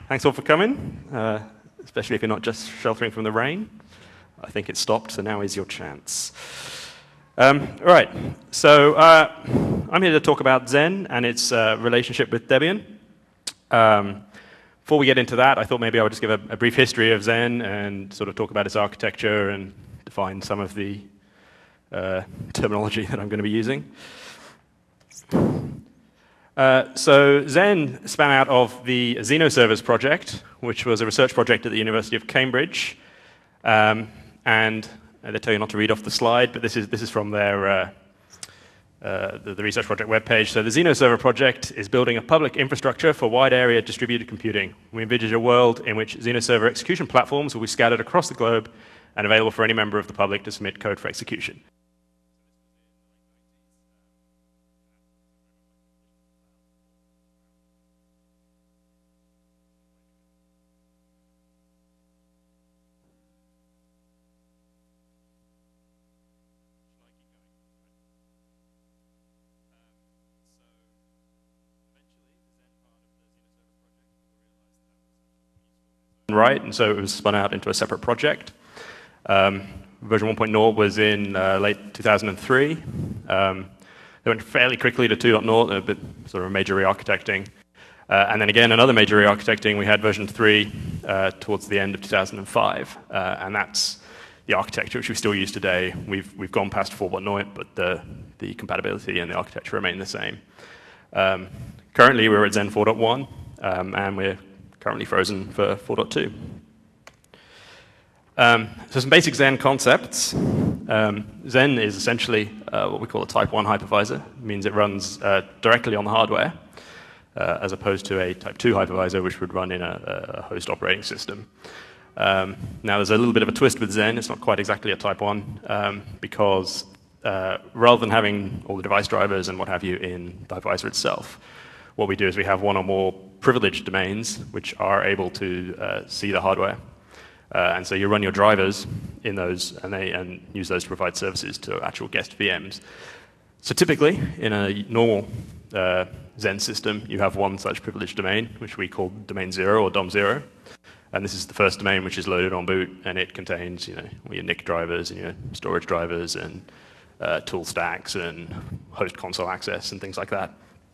Thanks all for coming, especially if you're not just sheltering from the rain. I think it stopped, so now is your chance. All right, so I'm here to talk about Zen and its relationship with Debian. Before we get into that, I thought maybe I would just give a brief history of Zen and sort of talk about its architecture and define some of the terminology that I'm going to be using. So Zen span out of the Xenoservers project, which was a research project at the University of Cambridge. And they tell you not to read off the slide, but this is from their the research project webpage. So the Xenoserver project is building a public infrastructure for wide area distributed computing. We envisage a world in which Xenoserver execution platforms will be scattered across the globe and available for any member of the public to submit code for execution. Right, and so it was spun out into a separate project. Version 1.0 was in late 2003. They went fairly quickly to 2.0, a bit sort of a major re-architecting. And then again, another major re-architecting. We had version 3 towards the end of 2005. And that's the architecture which we still use today. We've gone past 4.0, but the compatibility and the architecture remain the same. Currently, we're at Zen 4.1, and we're currently frozen for 4.2. So some basic Zen concepts. Zen is essentially what we call a type 1 hypervisor. It means it runs directly on the hardware, as opposed to a type 2 hypervisor, which would run in a host operating system. Now, there's a little bit of a twist with Zen. It's not quite exactly a type 1, because rather than having all the device drivers and what have you in the hypervisor itself, what we do is we have one or more privileged domains which are able to see the hardware. And so you run your drivers in those and use those to provide services to actual guest VMs. So typically, in a normal Zen system, you have one such privileged domain, which we call domain 0 or DOM0. And this is the first domain which is loaded on boot, and it contains all your NIC drivers and your storage drivers and tool stacks and host console access and things like that.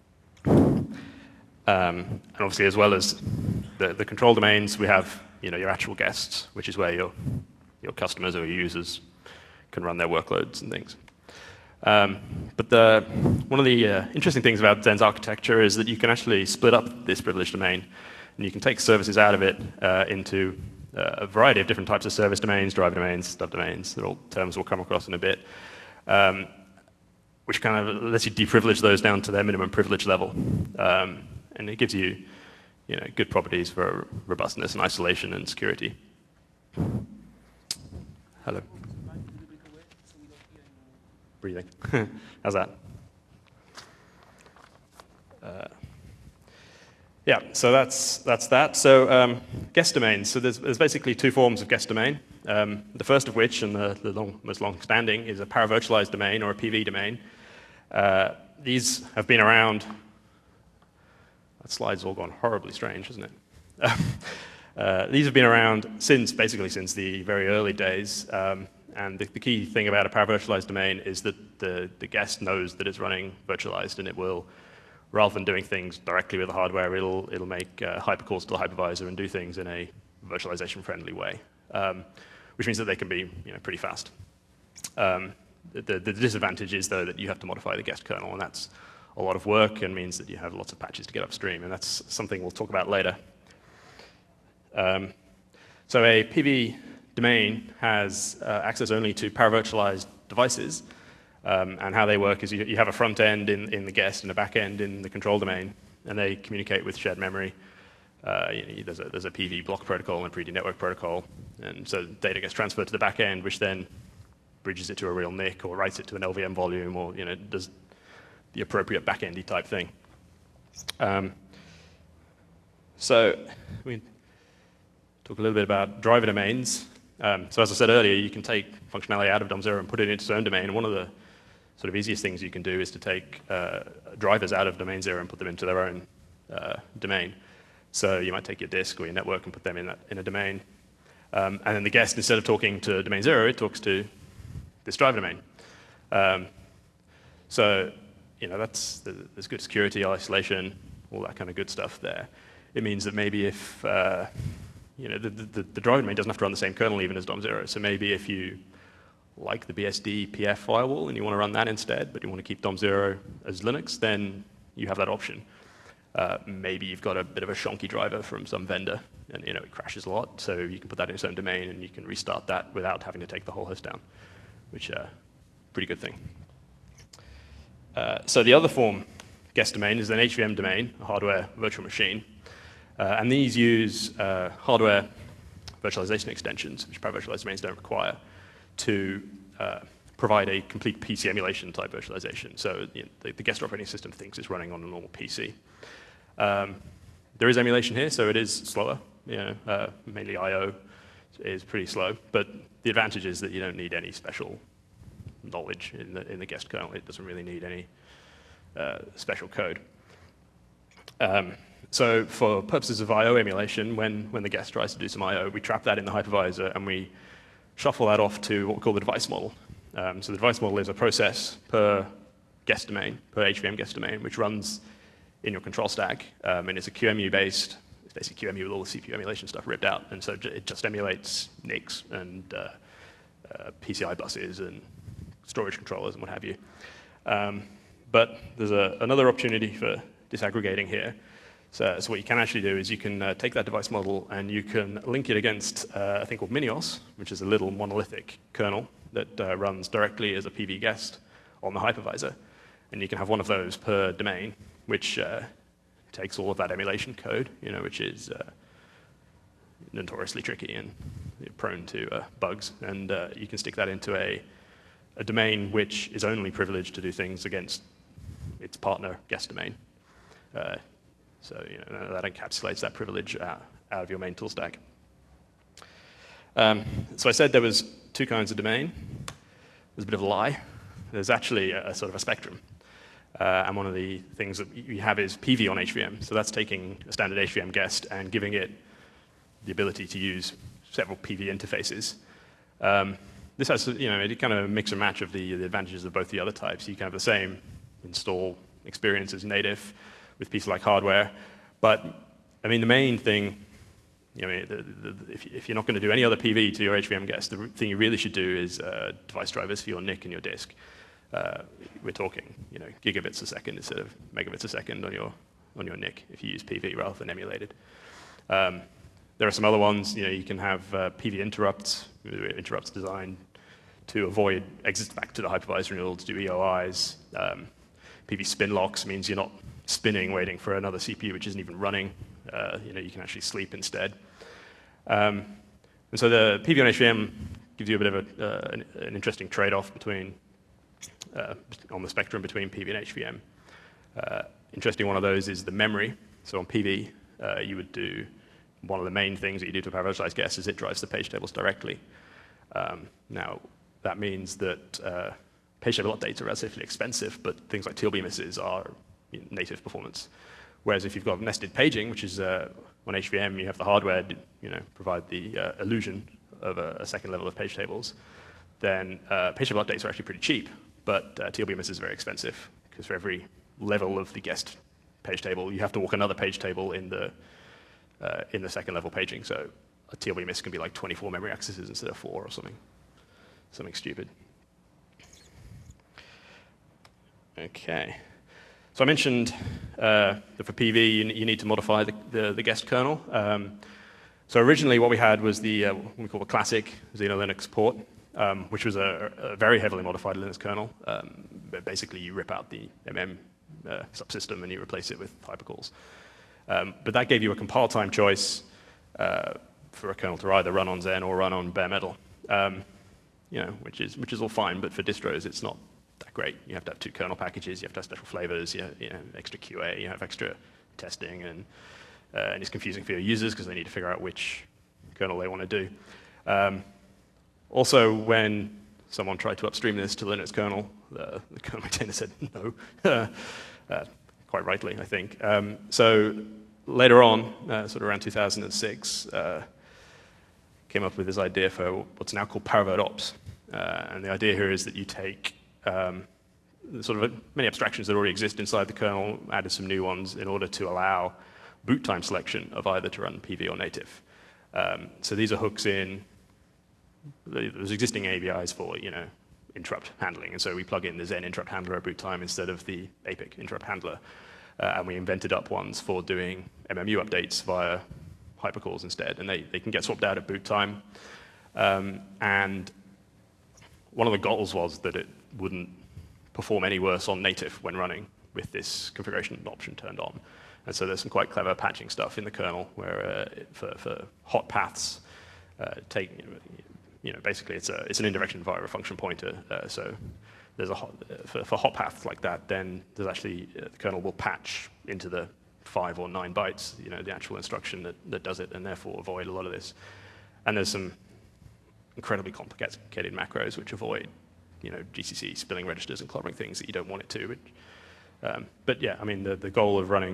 And obviously, as well as the control domains, we have your actual guests, which is where your customers or your users can run their workloads and things. But one of the interesting things about Zen's architecture is that you can actually split up this privileged domain, and you can take services out of it into a variety of different types of service domains, driver domains, subdomains. They're all terms we'll come across in a bit. Which kind of lets you deprivilege those down to their minimum privilege level. And it gives you, good properties for robustness and isolation and security. Hello. Breathing. How's that? Yeah, so that's that. So guest domains. So there's basically two forms of guest domain. The first of which, and the most long-standing, is a paravirtualized domain or a PV domain. These have been around. That slide's all gone horribly strange, hasn't it? These have been around basically since the very early days. And the key thing about a paravirtualized domain is that the guest knows that it's running virtualized, and it will, rather than doing things directly with the hardware, it'll make hypercalls to the hypervisor and do things in a virtualization-friendly way, which means that they can be pretty fast. The disadvantage is, though, that you have to modify the guest kernel, and that's a lot of work and means that you have lots of patches to get upstream, and that's something we'll talk about later. So a PV domain has access only to paravirtualized devices, and how they work is you have a front end in the guest and a back end in the control domain, and they communicate with shared memory. There's a PV block protocol and a PD network protocol, and so data gets transferred to the back end, which then bridges it to a real NIC or writes it to an LVM volume, or does the appropriate back-endy type thing. So we talk a little bit about driver domains. So as I said earlier, you can take functionality out of DOM0 and put it into its own domain. And one of the sort of easiest things you can do is to take drivers out of domain 0 and put them into their own domain. So you might take your disk or your network and put them in a domain. And then the guest, instead of talking to domain 0, it talks to this driver domain. So there's good security, isolation, all that kind of good stuff there. It means that maybe if the driver domain doesn't have to run the same kernel even as DOM0. So maybe if you like the BSD PF firewall and you want to run that instead, but you want to keep DOM0 as Linux, then you have that option. Maybe you've got a bit of a shonky driver from some vendor, and it crashes a lot, so you can put that in its own domain, and you can restart that without having to take the whole host down, which is a pretty good thing. So the other form, guest domain, is an HVM domain, a hardware virtual machine. And these use hardware virtualization extensions, which private virtualized domains don't require, to provide a complete PC emulation type virtualization. So the guest operating system thinks it's running on a normal PC. There is emulation here, so it is slower. Mainly I/O is pretty slow, but the advantage is that you don't need any special knowledge in the guest kernel. It doesn't really need any special code. So for purposes of I/O emulation, when the guest tries to do some I/O, we trap that in the hypervisor and we shuffle that off to what we call the device model. So the device model is a process per guest domain, per HVM guest domain, which runs in your control stack, and it's a QEMU-based. It's basically QEMU with all the CPU emulation stuff ripped out, and so it just emulates NICs and PCI buses and storage controllers and what have you. But there's another opportunity for disaggregating here. So what you can actually do is you can take that device model and you can link it against a thing called Minios, which is a little monolithic kernel that runs directly as a PV guest on the hypervisor. And you can have one of those per domain, which takes all of that emulation code, which is notoriously tricky and prone to bugs. And you can stick that into a domain which is only privileged to do things against its partner guest domain. So that encapsulates that privilege out of your main tool stack. So I said there was two kinds of domain. There's a bit of a lie. There's actually a sort of a spectrum. And one of the things that you have is PV on HVM. So that's taking a standard HVM guest and giving it the ability to use several PV interfaces. This has, it kind of mix and match of the advantages of both the other types. You can have the same install experience as native with PC-like hardware. But, the main thing, if you're not going to do any other PV to your HVM guest, the thing you really should do is device drivers for your NIC and your disk. We're talking, gigabits a second instead of megabits a second on your NIC if you use PV rather than emulated. There are some other ones. You can have PV interrupts designed to avoid exits back to the hypervisor in order to do EOIs. PV spin locks means you're not spinning waiting for another CPU which isn't even running. You can actually sleep instead. And so the PV on HVM gives you a bit of an interesting trade-off between on the spectrum between PV and HVM. Interesting one of those is the memory. So on PV, you would do one of the main things that you do to a virtualized guest is it drives the page tables directly. Now, that means that page table updates are relatively expensive, but things like TLB misses are native performance. Whereas if you've got nested paging, which is on HVM, you have the hardware provide the illusion of a second level of page tables, then page table updates are actually pretty cheap, but TLB misses are very expensive, because for every level of the guest page table, you have to walk another page table in the second level paging. So a TLB miss can be like 24 memory accesses instead of 4 or something stupid. Okay. So I mentioned that for PV, you need to modify the guest kernel. So originally what we had was what we call the classic Xeno Linux port, which was a very heavily modified Linux kernel. But basically, you rip out the MM subsystem and you replace it with hypercalls. But that gave you a compile time choice for a kernel to either run on Xen or run on bare metal, which is all fine. But for distros, it's not that great. You have to have 2 kernel packages. You have to have special flavors. You have extra QA. You have extra testing, and it's confusing for your users because they need to figure out which kernel they want to do. Also, when someone tried to upstream this to the Linux kernel, the kernel maintainer said no, quite rightly, I think. So later on, sort of around 2006, came up with this idea for what's now called Paravote Ops. And the idea here is that you take sort of many abstractions that already exist inside the kernel, added some new ones in order to allow boot time selection of either to run PV or native. So these are hooks in, there's existing ABIs for, interrupt handling, and so we plug in the Zen interrupt handler at boot time instead of the APIC interrupt handler. And we invented up ones for doing MMU updates via hypercalls instead, and they can get swapped out at boot time. And one of the goals was that it wouldn't perform any worse on native when running with this configuration option turned on. And so there's some quite clever patching stuff in the kernel where for hot paths, basically it's an indirection via a function pointer. So there's for hot paths like that, then there's actually the kernel will patch into the 5 or 9 bytes, the actual instruction that does it, and therefore avoid a lot of this. And there's some incredibly complicated macros which avoid, GCC spilling registers and clobbering things that you don't want it to. But yeah, I mean, the goal of running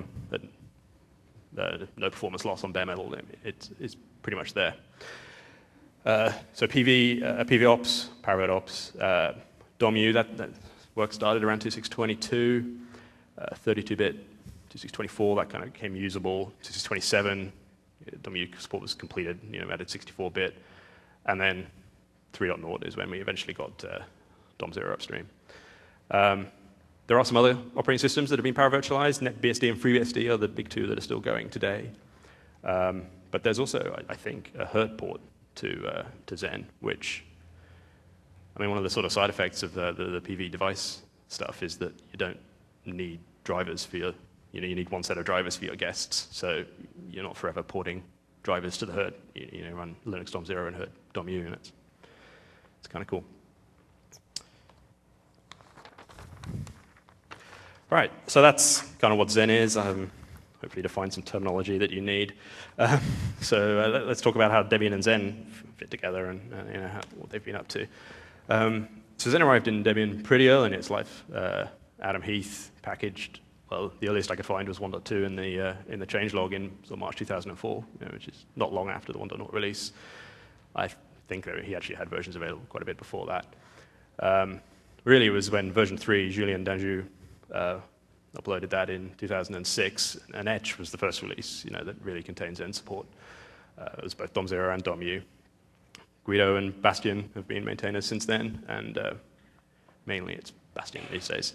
no performance loss on bare metal, it's pretty much there. So PV ops, Paravote ops, DOMU, that work started around 2622, 32-bit, 2624, that kind of became usable. 2627, DOMU support was completed, added 64-bit, and then 3.0 is when we eventually got DOM0 upstream. There are some other operating systems that have been paravirtualized. NetBSD and FreeBSD are the big two that are still going today. But there's also, I think, a herd port to Zen, which, I mean, one of the sort of side effects of the PV device stuff is that you don't need drivers for your, you need one set of drivers for your guests, so you're not forever porting drivers to the herd. You run Linux DOM0 and herd DOMU, and it's kind of cool. Right, so that's kind of what Zen is. Hopefully define some terminology that you need. So let's talk about how Debian and Zen fit together and what they've been up to. So Zen arrived in Debian pretty early in its life. Adam Heath packaged, well, the earliest I could find was 1.2 in the changelog in March 2004, which is not long after the 1.0 release. I think that he actually had versions available quite a bit before that. Really, it was when version 3, Julien Danjou, uploaded that in 2006, and Etch was the first release, that really contains Zen support. It was both DOM0 and DOMU. Guido and Bastien have been maintainers since then, and mainly it's Bastien these days.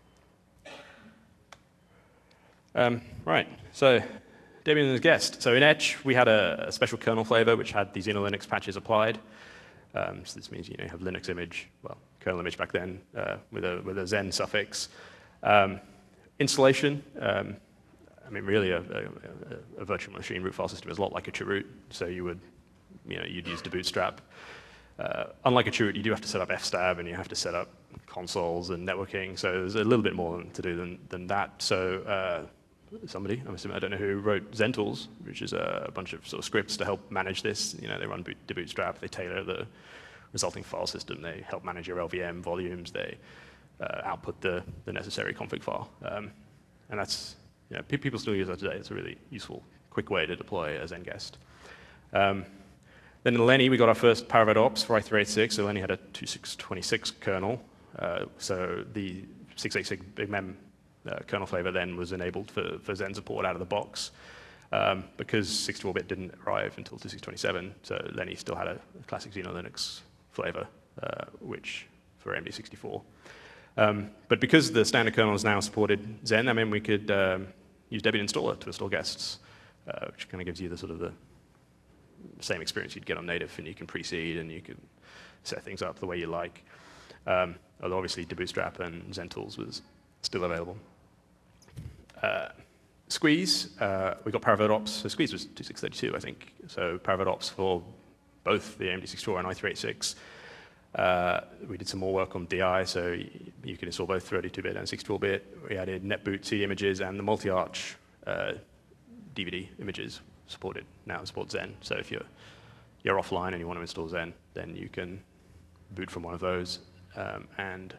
Right, so Debian as guest. So in Etch, we had a special kernel flavor which had these inner Linux patches applied. So this means you have Linux image, well, kernel image back then, with a Zen suffix. Installation, I mean, really a virtual machine root file system is a lot like a chroot. So you'd use the bootstrap. Unlike a chroot, you do have to set up fstab, and you have to set up consoles and networking. So there's a little bit more to do than that. So somebody, I don't know who, wrote Zentools, which is a bunch of sort of scripts to help manage this. They run the bootstrap, they tailor the resulting file system, they help manage your LVM volumes, they output the necessary config file. And that's, people still use that today. It's a really useful, quick way to deploy a Zenguest. Then in Lenny, we got our first Paravote ops for i386. So Lenny had a 2626 kernel. So the 686 Big Mem kernel flavor then was enabled for Zen support out of the box. Because 64-bit didn't arrive until 2627, so Lenny still had a classic Xeno Linux flavor, which for MD64. But because the standard kernel has now supported Zen, I mean, we could use Debian installer to install guests, which kind of gives you the sort of the same experience you'd get on native, and you can pre-seed and you can set things up the way you like. Although obviously debootstrap and Zentools was still available. Squeeze, we got Paravote ops. So Squeeze was 2632, I think. So Paravote ops for both the AMD64 and i386. We did some more work on DI, so you can install both 32-bit and 64-bit. We added NetBoot CD images, and the multi-arch DVD images now support Zen. So if you're offline and you want to install Zen, then you can boot from one of those and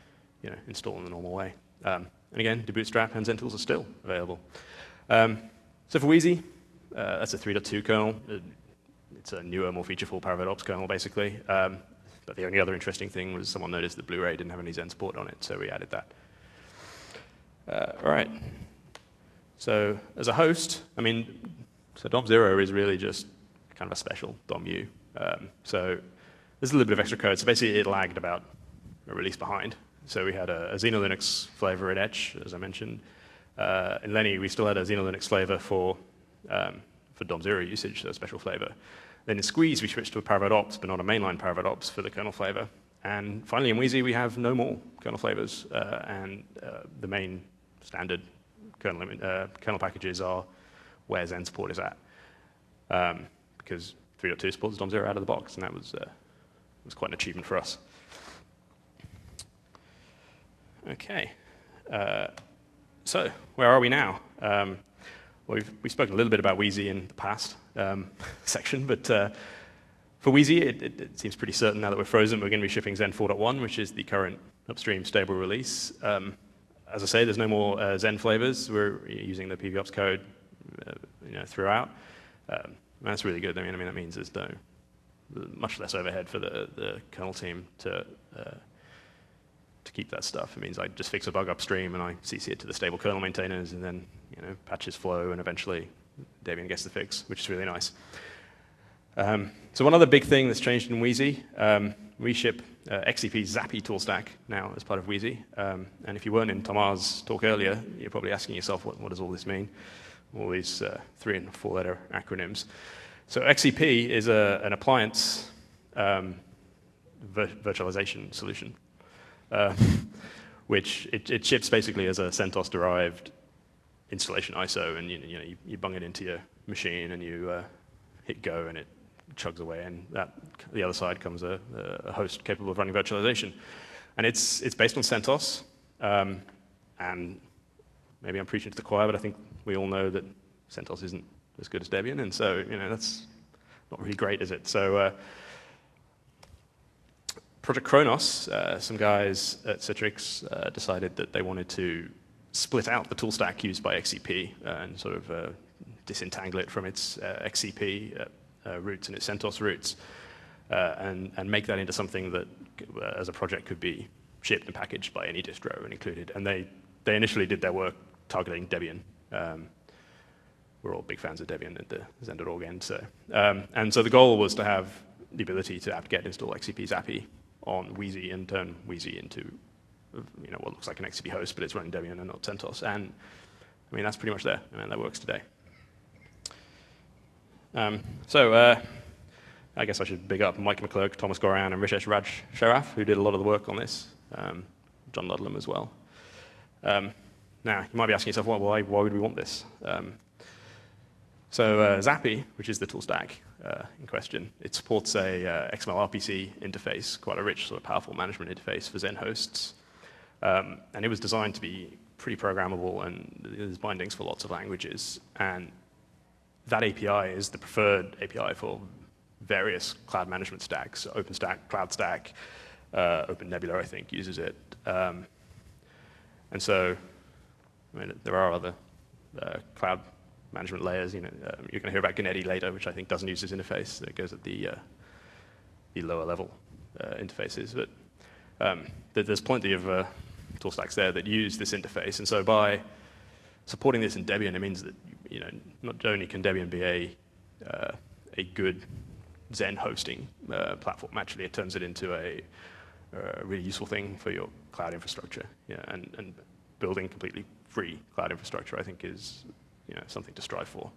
install in the normal way. And again, debootstrap and Zentools are still available. So for Wheezy, that's a 3.2 kernel. It's a newer, more featureful ParaVert kernel, basically. But the only other interesting thing was someone noticed that Blu-ray didn't have any Zen support on it, so we added that. All right. So as a host, so DOM0 is really just kind of a special DOM-U. So there's a little bit of extra code. So basically, it lagged about a release behind. So we had a XenoLinux flavor in Etch, as I mentioned. In Lenny, we still had a XenoLinux flavor for DOM0 usage, so a special flavor. Then in Squeeze, we switched to a ParaVert Ops, but not a mainline ParaVert Ops for the kernel flavor. And finally, in Wheezy, we have no more kernel flavors, and the main standard kernel packages are where Zen support is at, because 3.2 supports DOM0 out of the box, and that was quite an achievement for us. Okay, so where are we now? Well, we've spoken a little bit about Wheezy in the past section, but for Wheezy, it seems pretty certain now that we're frozen, we're going to be shipping Zen 4.1, which is the current upstream stable release. As I say, there's no more Zen flavors. We're using the PVOps code throughout. That's really good. I mean, that means there's much less overhead for the kernel team to keep that stuff. It means I just fix a bug upstream and I CC it to the stable kernel maintainers, and then patches flow, and eventually Debian gets the fix, which is really nice. So one other big thing that's changed in Wheezy, we ship XCP Zappy tool stack now as part of Wheezy. And if you weren't in Tomar's talk earlier, you're probably asking yourself, what does all this mean? All these 3- and 4-letter acronyms. So XCP is an appliance virtualization solution, which it ships basically as a CentOS-derived installation ISO, and you bung it into your machine, and you hit go, and it chugs away, and the other side comes a host capable of running virtualization. And it's based on CentOS, and maybe I'm preaching to the choir, but I think we all know that CentOS isn't as good as Debian, and so that's not really great, is it? So Project Kronos, some guys at Citrix decided that they wanted to split out the tool stack used by XCP and sort of disentangle it from its XCP roots and its CentOS roots, and make that into something that, as a project, could be shipped and packaged by any distro and included. And they initially did their work targeting Debian. We're all big fans of Debian at the Zen.org end. So, and so the goal was to have the ability to apt-get install XCP Zappy on Wheezy and turn Wheezy into what looks like an XCP host, but it's running Debian and not CentOS. And that's pretty much there. That works today. So I guess I should big up Mike McClurg, Thomas Goran, and Rishesh Raj Sharaf, who did a lot of the work on this. John Ludlam as well. Now, you might be asking yourself, why would we want this? So Zappy, which is the tool stack in question, it supports a XML RPC interface, quite a rich, sort of powerful management interface for Zen hosts. And it was designed to be pretty programmable, and there's bindings for lots of languages. And that API is the preferred API for various cloud management stacks. So OpenStack, CloudStack, OpenNebula, I think, uses it. And so, there are other cloud management layers. You're going to hear about Ganeti later, which I think doesn't use this interface. It goes at the lower level interfaces. But there's plenty of tool stacks there that use this interface. And so by supporting this in Debian, it means that not only can Debian be a good Zen hosting platform, actually it turns it into a really useful thing for your cloud infrastructure. And building completely free cloud infrastructure, I think, is something to strive for.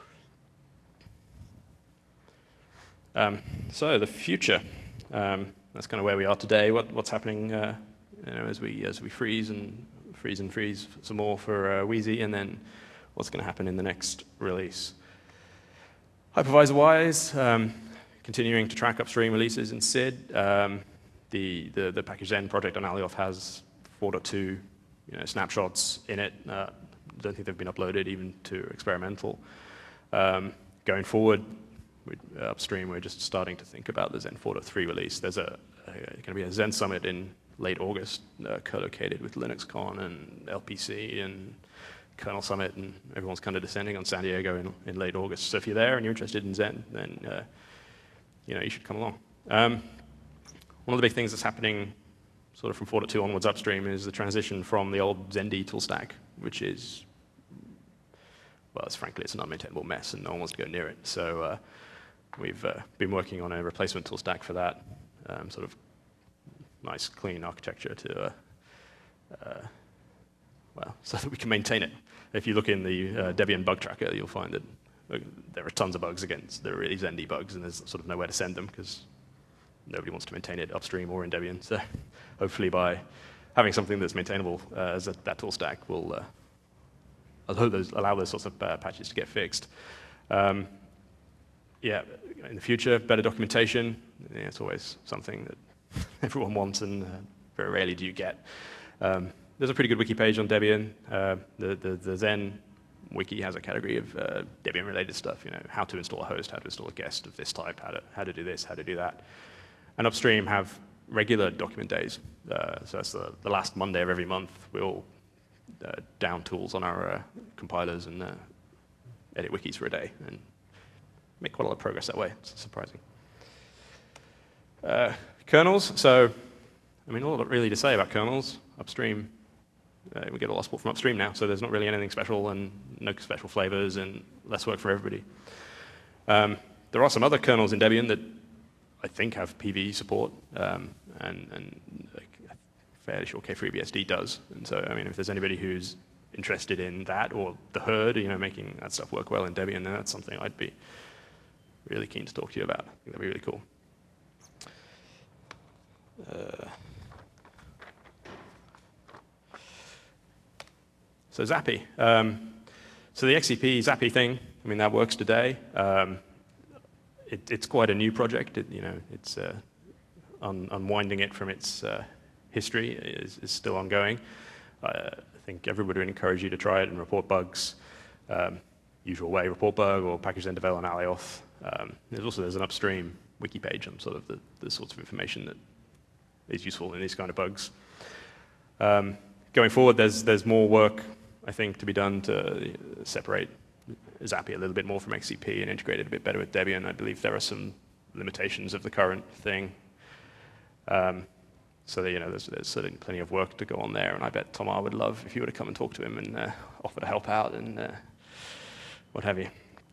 So the future, that's kind of where we are today. What's happening as we freeze some more for Wheezy, and then what's going to happen in the next release. Hypervisor-wise, continuing to track upstream releases in SID. The package Zen project on Alioth has 4.2 snapshots in it. Don't think they've been uploaded even to experimental. Going forward, upstream, we're just starting to think about the Zen 4.3 release. There's going to be a Zen Summit in late August, co-located with LinuxCon and LPC and kernel summit, and everyone's kind of descending on San Diego in late August. So if you're there and you're interested in Zen, then you should come along. One of the big things that's happening sort of from 4.2 onwards upstream is the transition from the old ZenD tool stack, which is, well, frankly, it's an unmaintainable mess, and no one wants to go near it. So we've been working on a replacement tool stack for that, sort of nice, clean architecture to, well, so that we can maintain it. If you look in the Debian bug tracker, you'll find that there are tons of bugs against the really ZenD bugs, and there's sort of nowhere to send them because nobody wants to maintain it upstream or in Debian. So hopefully by having something that's maintainable as that tool stack will allow those sorts of patches to get fixed. Yeah, in the future, better documentation. Yeah, it's always something that everyone wants, and very rarely do you get. There's a pretty good wiki page on Debian. The Zen wiki has a category of Debian-related stuff. How to install a host, how to install a guest of this type, how to do this, how to do that. And upstream have regular document days. So that's the last Monday of every month. We all down tools on our compilers and edit wikis for a day, and make quite a lot of progress that way. It's surprising. Kernels. So, I mean, all really to say about kernels. Upstream, we get a lot of support from upstream now, so there's not really anything special and no special flavors and less work for everybody. There are some other kernels in Debian that I think have PV support, and I'm fairly sure K3BSD does. And so, I mean, if there's anybody who's interested in that or the herd, making that stuff work well in Debian, then that's something I'd be really keen to talk to you about. I think that'd be really cool. So Zappy. So the XCP Zappy thing, I mean, that works today. It's quite a new project. It's unwinding it from its history is still ongoing. I think everybody would encourage you to try it and report bugs. Usual way, report bug or package then devel and alioth. There's an upstream wiki page on sort of the sorts of information that is useful in these kind of bugs. Going forward, there's more work, I think, to be done to separate Zappy a little bit more from XCP and integrate it a bit better with Debian. I believe there are some limitations of the current thing. So there's certainly plenty of work to go on there, and I bet Tom R would love if you were to come and talk to him and offer to help out and what have you.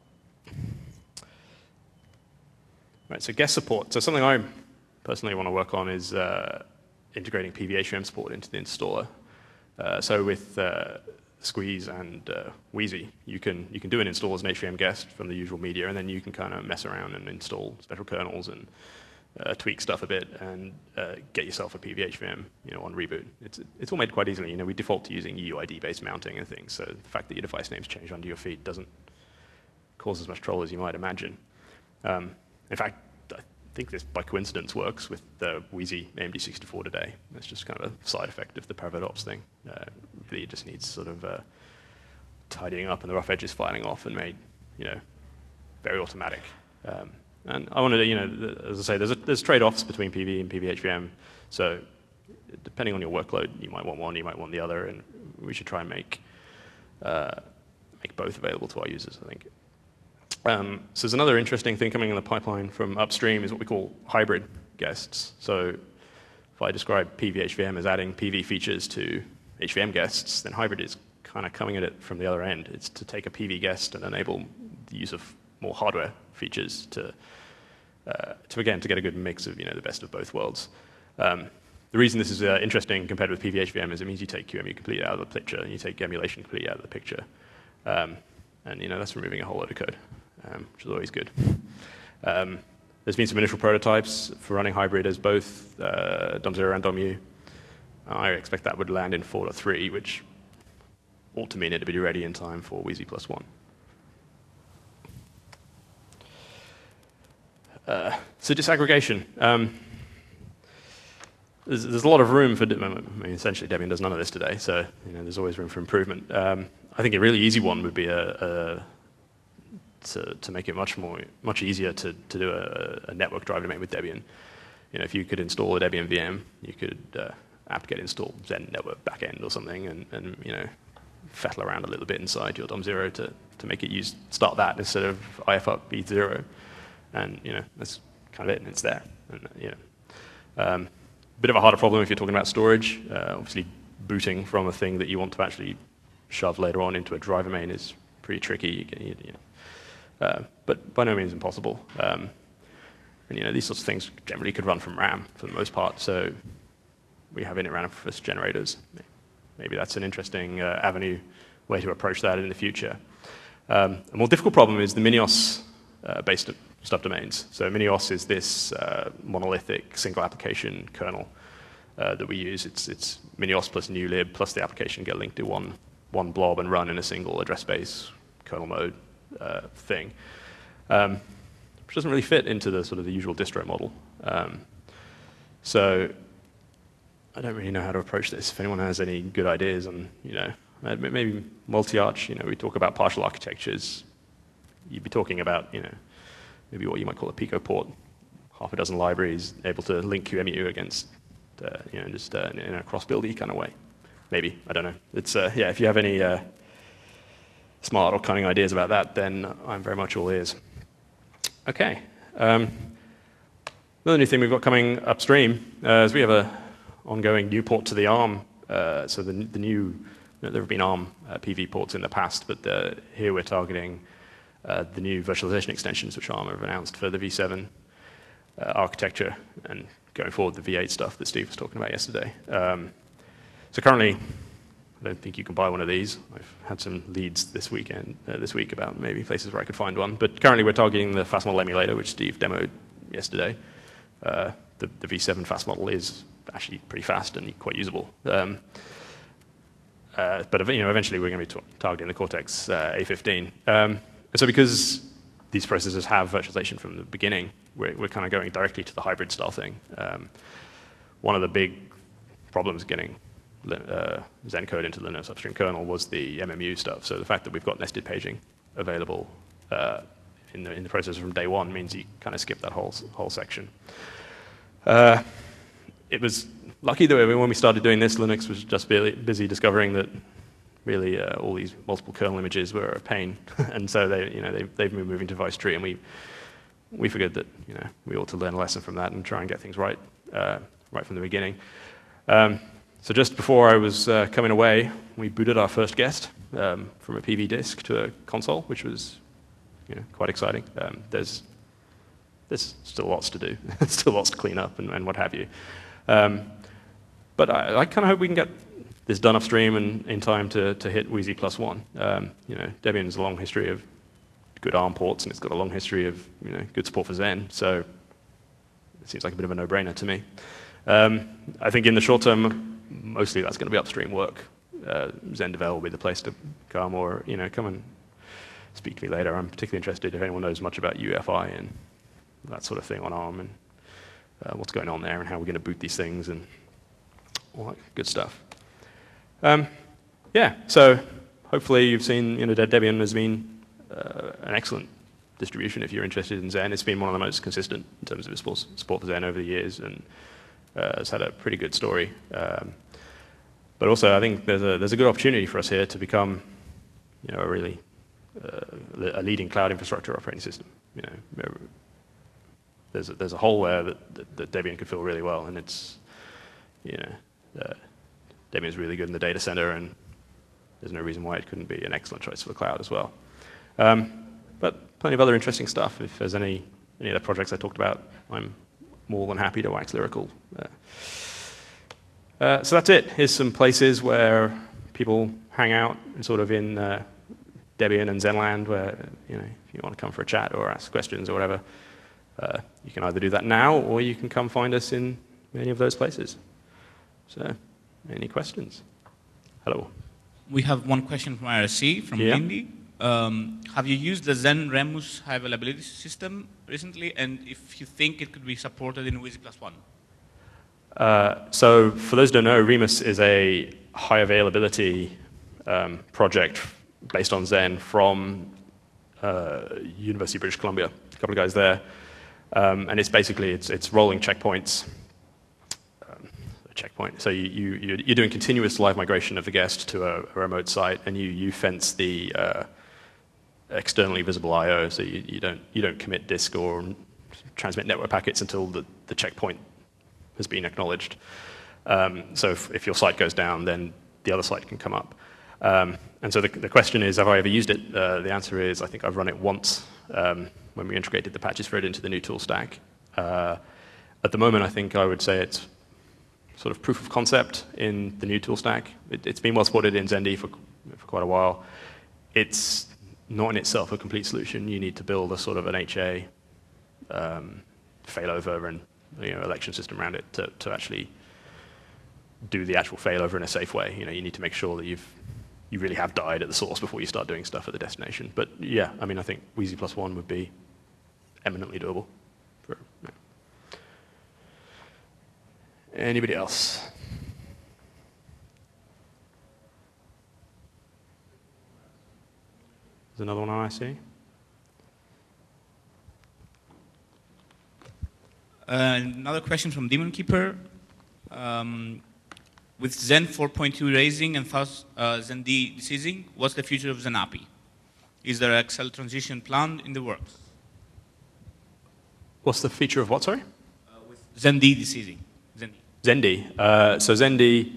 Right, so guest support. So something I personally want to work on is integrating PVHVM support into the installer. So with Squeeze and Wheezy, you can do an install as an HVM guest from the usual media, and then you can kind of mess around and install special kernels and tweak stuff a bit and get yourself a PVHVM, on reboot. It's all made quite easily. We default to using UUID-based mounting and things, so the fact that your device names change under your feet doesn't cause as much trouble as you might imagine. In fact, I think this by coincidence works with the Wheezy AMD64 today. It's just kind of a side effect of the ParavoTOPS thing. Really, it just needs sort of tidying up and the rough edges filing off and made, very automatic. And I wanted to, as I say, there's trade-offs between PV and PVHVM. So depending on your workload, you might want one, you might want the other, and we should try and make both available to our users, I think. So there's another interesting thing coming in the pipeline from upstream is what we call hybrid guests. So if I describe PVHVM as adding PV features to HVM guests, then hybrid is kind of coming at it from the other end. It's to take a PV guest and enable the use of more hardware features to get a good mix of the best of both worlds. The reason this is interesting compared with PVHVM is it means you take QEMU completely out of the picture and you take emulation completely out of the picture, and that's removing a whole load of code, which is always good. There's been some initial prototypes for running hybrid as both DOM0 and DOMU. I expect that would land in 4.3, which ought to mean it to be ready in time for Wheezy +1. So disaggregation. There's a lot of room for, essentially Debian does none of this today, so there's always room for improvement. I think a really easy one would be to make it much easier to do a network driver domain with Debian. If you could install a Debian VM, you could apt-get install Zen network backend or something, and fettle around a little bit inside your DOM0 to make it start that instead of IF up ETH0. And that's kind of it, and it's there. And, bit of a harder problem if you're talking about storage. Obviously, booting from a thing that you want to actually shove later on into a driver main is pretty tricky. But by no means impossible. And these sorts of things generally could run from RAM for the most part. So we have init Randomforce generators. Maybe that's an interesting avenue way to approach that in the future. A more difficult problem is the Minios-based subdomains. So Minios is this monolithic single application kernel that we use. It's Minios plus newlib plus the application get linked to one blob and run in a single address space kernel mode thing, which doesn't really fit into the sort of the usual distro model. So I don't really know how to approach this. If anyone has any good ideas on, maybe multi-arch, we talk about partial architectures. You'd be talking about, maybe what you might call a Pico port, half a dozen libraries able to link QEMU against, just in a cross-buildy kind of way. Maybe, I don't know. It's if you have any smart or cunning ideas about that, then I'm very much all ears. Okay. Another new thing we've got coming upstream is we have a ongoing new port to the ARM. So the new, there have been ARM PV ports in the past, but here we're targeting the new virtualization extensions which ARM have announced for the V7 architecture, and going forward the V8 stuff that Steve was talking about yesterday. So currently, I don't think you can buy one of these. I've had some leads this week about maybe places where I could find one. But currently we're targeting the fast model emulator, which Steve demoed yesterday. The V7 fast model is actually pretty fast and quite usable. But eventually we're going to be targeting the Cortex A15. So because these processors have virtualization from the beginning, we're kind of going directly to the hybrid style thing. One of the big problems getting Zen code into the Linux upstream kernel was the MMU stuff. So the fact that we've got nested paging available in the processor from day one means you kind of skip that whole section. It was lucky that when we started doing this, Linux was just busy discovering that really all these multiple kernel images were a pain, and so they've been moving to Vice Tree, and we figured that we ought to learn a lesson from that and try and get things right from the beginning. So just before I was coming away, we booted our first guest from a PV disk to a console, which was quite exciting. There's still lots to do, still lots to clean up and what have you. But I kind of hope we can get this done upstream and in time to hit Wheezy +1. Debian has a long history of good ARM ports, and it's got a long history of good support for Zen. So it seems like a bit of a no-brainer to me. I think in the short term, mostly that's going to be upstream work. ZenDevel will be the place to come, or come and speak to me later. I'm particularly interested if anyone knows much about UEFI and that sort of thing on ARM, and what's going on there and how we're going to boot these things and all that good stuff. So hopefully you've seen Debian has been an excellent distribution if you're interested in Zen. It's been one of the most consistent in terms of its support for Zen over the years, and it's had a pretty good story. But also, I think there's a good opportunity for us here to become, a really a leading cloud infrastructure operating system. There's a hole there that Debian could fill really well, and it's Debian is really good in the data center, and there's no reason why it couldn't be an excellent choice for the cloud as well. But plenty of other interesting stuff. If there's any of the projects I talked about, I'm more than happy to wax lyrical. So that's it. Here's some places where people hang out, sort of in Debian and Zenland, where if you want to come for a chat or ask questions or whatever, you can either do that now, or you can come find us in any of those places. So, any questions? Hello. We have one question from IRC, from Lindy. Have you used the Zen Remus high availability system recently, and if you think it could be supported in Wheezy +1? So for those who don't know, Remus is a high availability project based on Zen from University of British Columbia. A couple of guys there. And it's basically, it's rolling checkpoints. checkpoint. So you're doing continuous live migration of the guest to a remote site, and you fence the externally visible I/O, so you don't commit disk or transmit network packets until the checkpoint has been acknowledged. So if your site goes down, then the other site can come up. And so the question is, have I ever used it? The answer is, I think I've run it once when we integrated the patches for it into the new tool stack. At the moment, I think I would say it's sort of proof of concept in the new tool stack. It's been well supported in Zendy for quite a while. It's not in itself a complete solution. You need to build a sort of an HA failover and election system around it to actually do the actual failover in a safe way. You need to make sure that you really have died at the source before you start doing stuff at the destination. But yeah, I mean, I think Wheezy +1 would be eminently doable. Anybody else? There's another one I see. Another question from Demon Keeper. With Zen 4.2 raising and thus Zen D deceasing, what's the future of Zen API? Is there an XL transition planned in the works? What's the feature of what, sorry? With Zen D deceasing. Zendy. So Zendy,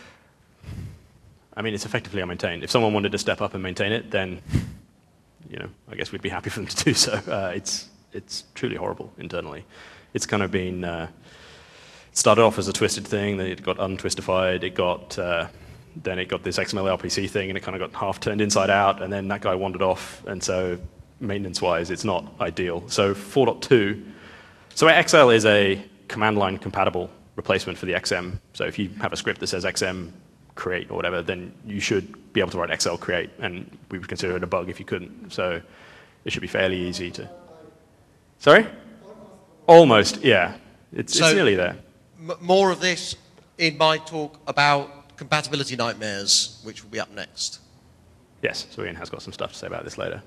I mean, it's effectively unmaintained. If someone wanted to step up and maintain it, then, I guess we'd be happy for them to do so. It's truly horrible internally. It's kind of been, it started off as a twisted thing, then it got untwistified, then it got this XML RPC thing, and it kind of got half turned inside out, and then that guy wandered off, and so maintenance-wise, it's not ideal. So 4.2, so XL is a command line compatible replacement for the XM. So if you have a script that says XM create or whatever, then you should be able to write XL create, and we would consider it a bug if you couldn't. So it should be fairly easy to... Sorry? Almost, yeah. It's nearly there. More of this in my talk about compatibility nightmares, which will be up next. Yes, so Ian has got some stuff to say about this later.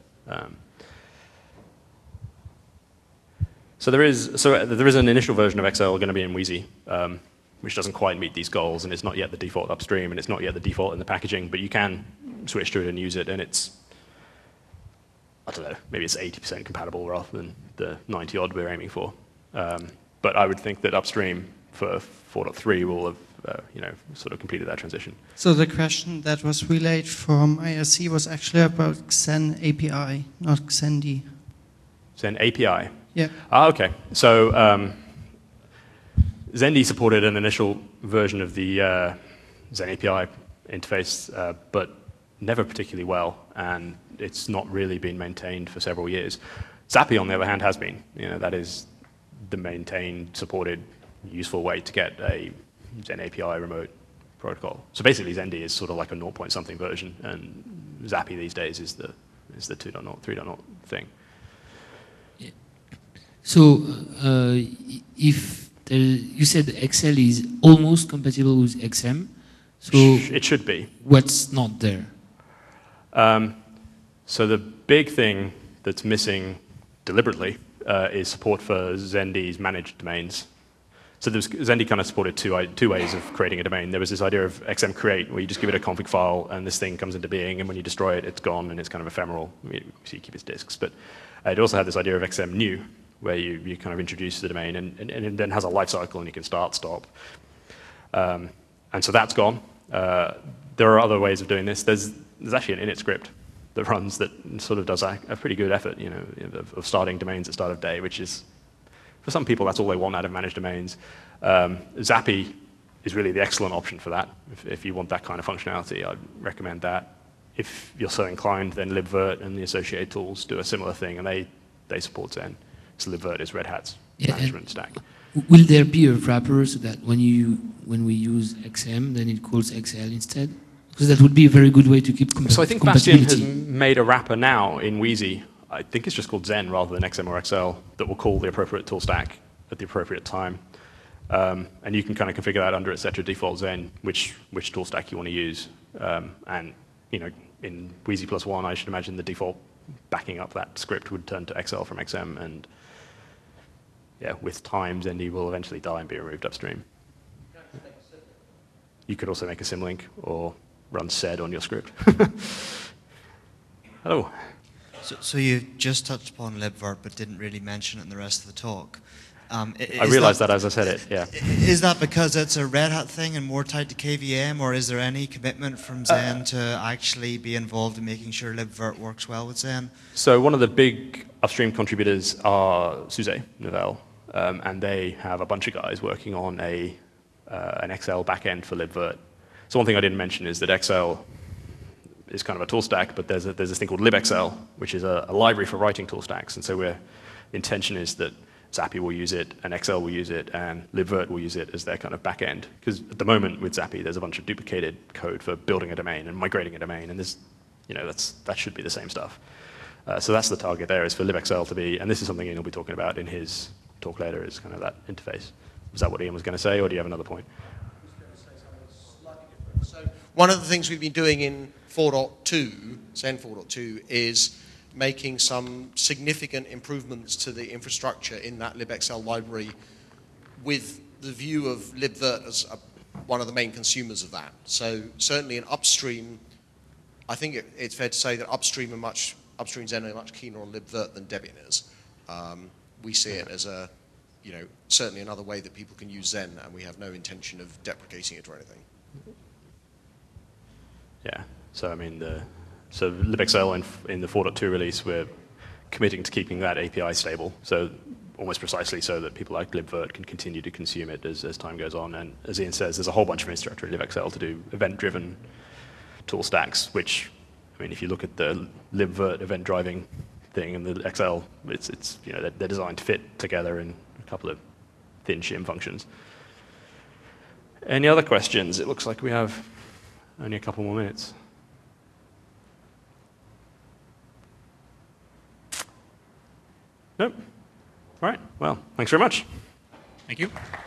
So there is an initial version of XL going to be in Wheezy, which doesn't quite meet these goals, and it's not yet the default upstream, and it's not yet the default in the packaging, but you can switch to it and use it, and it's, I don't know, maybe it's 80% compatible rather than the 90-odd we're aiming for. But I would think that upstream for 4.3 will have sort of completed that transition. So the question that was relayed from IRC was actually about Xen API, not Xendi. Xen API? Yeah. Okay. So Zendy supported an initial version of the Xen API interface, but never particularly well, and it's not really been maintained for several years. Zappy, on the other hand, has been. That is the maintained, supported, useful way to get a Xen API remote protocol. So basically, Zendy is sort of like a 0-point-something version, and Zappy these days is the 2.0, 3.0 thing. Yeah. So if you said XL is almost compatible with XM, so it should be. What's not there? So the big thing that's missing deliberately is support for Zendy's managed domains. So Zendy kind of supported two ways of creating a domain. There was this idea of XM create, where you just give it a config file, and this thing comes into being, and when you destroy it, it's gone, and it's kind of ephemeral. So you keep its disks. But it also had this idea of XM new, where you kind of introduce the domain, and it then has a life cycle, and you can start, stop. And so that's gone. There are other ways of doing this. There's actually an init script that runs that sort of does a pretty good effort, of starting domains at start of day, which is, for some people, that's all they want out of managed domains. Zappy is really the excellent option for that. If you want that kind of functionality, I'd recommend that. If you're so inclined, then libvirt and the associated tools do a similar thing, and they support Zen. So libvirt is Red Hat's management stack. Will there be a wrapper so that when we use XM, then it calls XL instead? Because that would be a very good way to keep compatibility. So I think Bastion has made a wrapper now in Wheezy. I think it's just called Zen rather than XM or XL that will call the appropriate tool stack at the appropriate time. And you can kind of configure that under etc. default Zen, which tool stack you want to use. And in Wheezy +1, I should imagine the default backing up that script would turn to XL from XM, and yeah, with time, Zendy will eventually die and be removed upstream. you could also make a symlink or run sed on your script. Hello. So you just touched upon libvirt, but didn't really mention it in the rest of the talk. I realized that as I said it, yeah. Is that because it's a Red Hat thing and more tied to KVM, or is there any commitment from Xen to actually be involved in making sure libvirt works well with Xen? So one of the big upstream contributors are Suze Novell, and they have a bunch of guys working on an XL backend for libvirt. So one thing I didn't mention is that XL is kind of a tool stack, but there's this thing called libxl, which is a library for writing tool stacks. And so the intention is that Zappy will use it, and XL will use it, and libvirt will use it as their kind of back end. Because at the moment with Zappy, there's a bunch of duplicated code for building a domain and migrating a domain, and that should be the same stuff. So that's the target there, is for libxl to be, and this is something Ian will be talking about in his talk later, is kind of that interface. Was that what Ian was going to say, or do you have another point? So one of the things we've been doing in 4.2, Xen 4.2, is making some significant improvements to the infrastructure in that libxl library with the view of libvirt as one of the main consumers of that. So certainly in upstream, I think it's fair to say that upstream Xen are much keener on libvirt than Debian is. We see it as certainly another way that people can use Xen, and we have no intention of deprecating it or anything. Yeah, so I mean, so libxl in the 4.2 release, we're committing to keeping that API stable, so almost precisely so that people like libvirt can continue to consume it as time goes on. And as Ian says, there's a whole bunch of infrastructure in libxl to do event-driven tool stacks, which, I mean, if you look at the libvirt event driving thing and the XL, it's they're designed to fit together in a couple of thin shim functions. Any other questions? It looks like we have only a couple more minutes. Nope. All right. Well, thanks very much. Thank you.